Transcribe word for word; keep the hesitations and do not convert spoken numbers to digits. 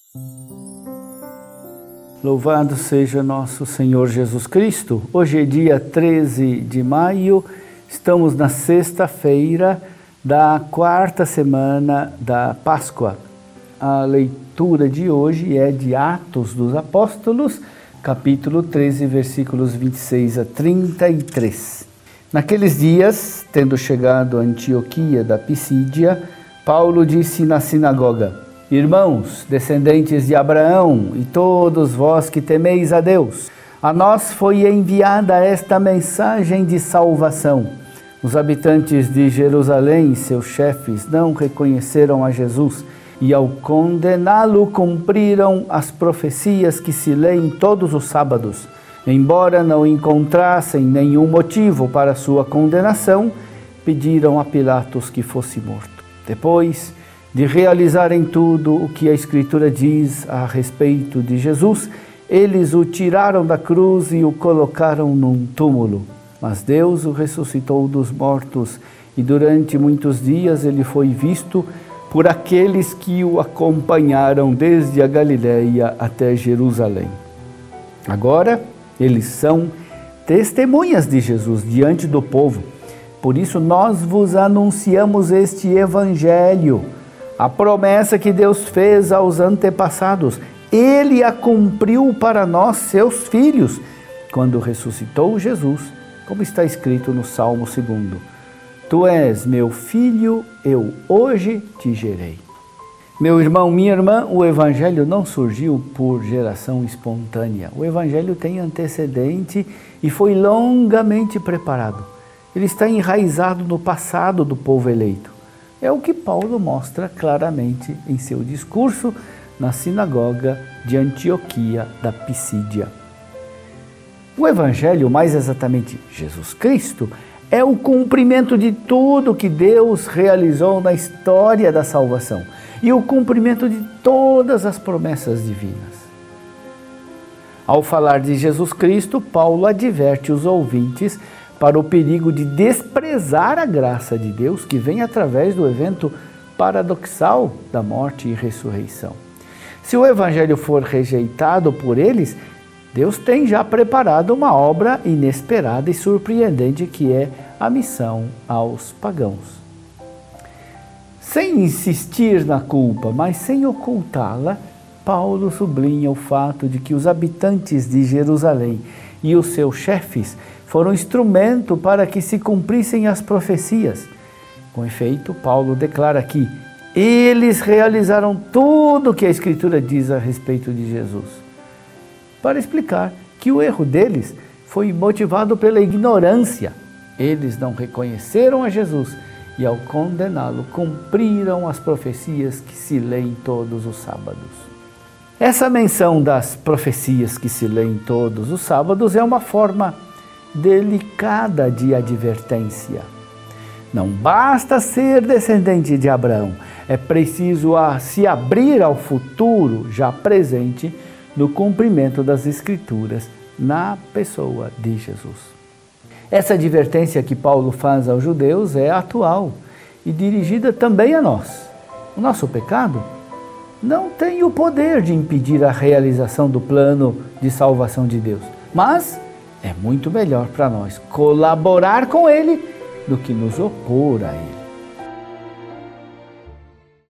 Louvado seja nosso Senhor Jesus Cristo. Hoje é dia treze de maio, estamos na sexta-feira da quarta semana da Páscoa. A leitura de hoje é de Atos dos Apóstolos, capítulo treze, versículos vinte e seis a trinta e três. Naqueles dias, tendo chegado a Antioquia da Pisídia, Paulo disse na sinagoga: Irmãos, descendentes de Abraão, e todos vós que temeis a Deus, a nós foi enviada esta mensagem de salvação. Os habitantes de Jerusalém, seus chefes, não reconheceram a Jesus, e ao condená-lo cumpriram as profecias que se leem todos os sábados. Embora não encontrassem nenhum motivo para sua condenação, pediram a Pilatos que fosse morto. Depois de realizarem tudo o que a Escritura diz a respeito de Jesus, eles o tiraram da cruz e o colocaram num túmulo. Mas Deus o ressuscitou dos mortos e durante muitos dias ele foi visto por aqueles que o acompanharam desde a Galileia até Jerusalém. Agora, eles são testemunhas de Jesus diante do povo. Por isso nós vos anunciamos este Evangelho, a promessa que Deus fez aos antepassados. Ele a cumpriu para nós, seus filhos, quando ressuscitou Jesus, como está escrito no Salmo segundo. Tu és meu filho, eu hoje te gerei. Meu irmão, minha irmã, o Evangelho não surgiu por geração espontânea. O Evangelho tem antecedente e foi longamente preparado. Ele está enraizado no passado do povo eleito. É o que Paulo mostra claramente em seu discurso na sinagoga de Antioquia da Pisídia. O Evangelho, mais exatamente Jesus Cristo, é o cumprimento de tudo que Deus realizou na história da salvação e o cumprimento de todas as promessas divinas. Ao falar de Jesus Cristo, Paulo adverte os ouvintes para o perigo de desprezar a graça de Deus que vem através do evento paradoxal da morte e ressurreição. Se o Evangelho for rejeitado por eles, Deus tem já preparado uma obra inesperada e surpreendente que é a missão aos pagãos. Sem insistir na culpa, mas sem ocultá-la, Paulo sublinha o fato de que os habitantes de Jerusalém e os seus chefes foram instrumento para que se cumprissem as profecias. Com efeito, Paulo declara que eles realizaram tudo o que a Escritura diz a respeito de Jesus, para explicar que o erro deles foi motivado pela ignorância. Eles não reconheceram a Jesus e, ao condená-lo, cumpriram as profecias que se leem todos os sábados. Essa menção das profecias que se leem todos os sábados é uma forma delicada de advertência. Não basta ser descendente de Abraão, é preciso a, se abrir ao futuro já presente no cumprimento das Escrituras na pessoa de Jesus. Essa advertência que Paulo faz aos judeus é atual e dirigida também a nós. O nosso pecado não tem o poder de impedir a realização do plano de salvação de Deus, mas é muito melhor para nós colaborar com Ele do que nos opor a Ele.